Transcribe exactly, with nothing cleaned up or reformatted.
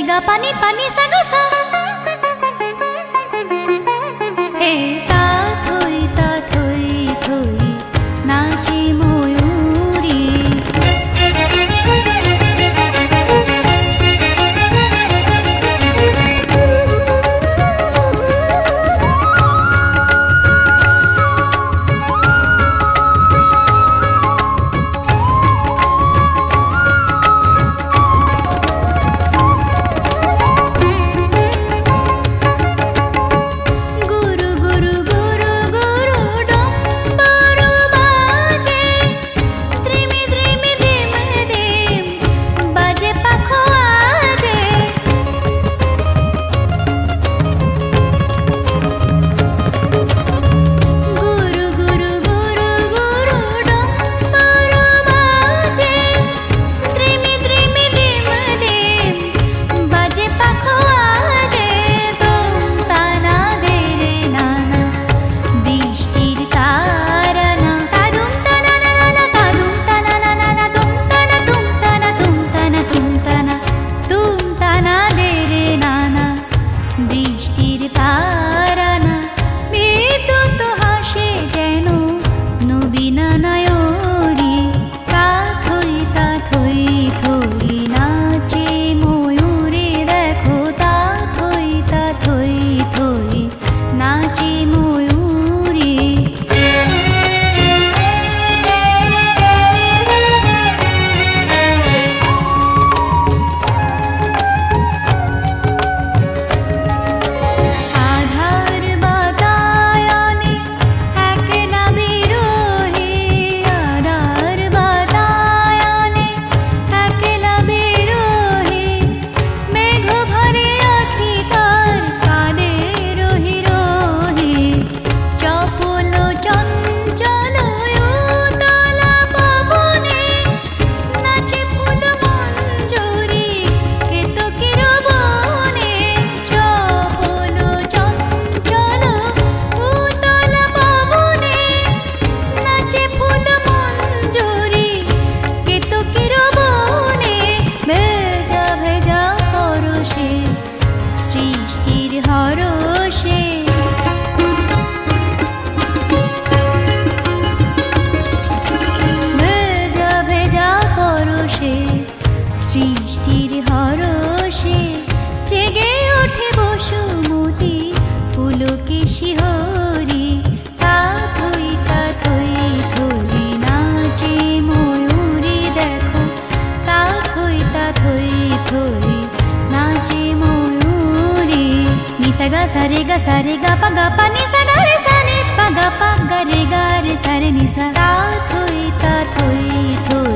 गा पानी पानी सा गा सा हे ता थोई ता थोई थोई नाचे मयूरी সৃষ্টির হরষে জেগে ওঠে বসুমতী পুলকে শিহরি তা থই তা থই থই নাচে ময়ূরী দেখো তা থই তা থই থই নাচে ময়ূরী নিসা গা সা রে গা সা রে গা পা গা পা নি সা গা রে সা রে পা গা পা গা রে গা রে সা রে নি সা তা থই তা থই থই